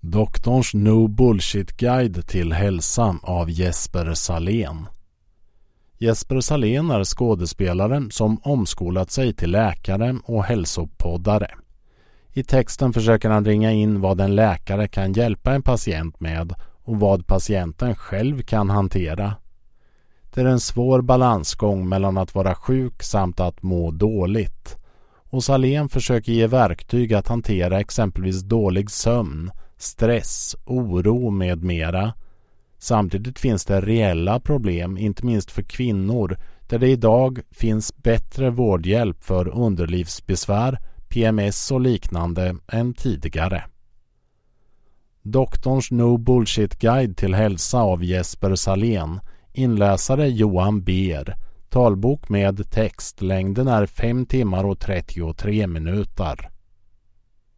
Doktorns No Bullshit Guide till hälsa av Jesper Salén. Jesper Salén är skådespelare som omskolat sig till läkare och hälsopoddare. I texten försöker han ringa in vad en läkare kan hjälpa en patient med och vad patienten själv kan hantera. Det är en svår balansgång mellan att vara sjuk samt att må dåligt. Och Salén försöker ge verktyg att hantera exempelvis dålig sömn, stress, oro med mera. Samtidigt finns det reella problem, inte minst för kvinnor, där det idag finns bättre vårdhjälp för underlivsbesvär, PMS och liknande än tidigare. Doktorns No Bullshit Guide till hälsa av Jesper Salén. Inläsare Johan Ber. Talbok med text. Längden är 5 timmar och 33 minuter.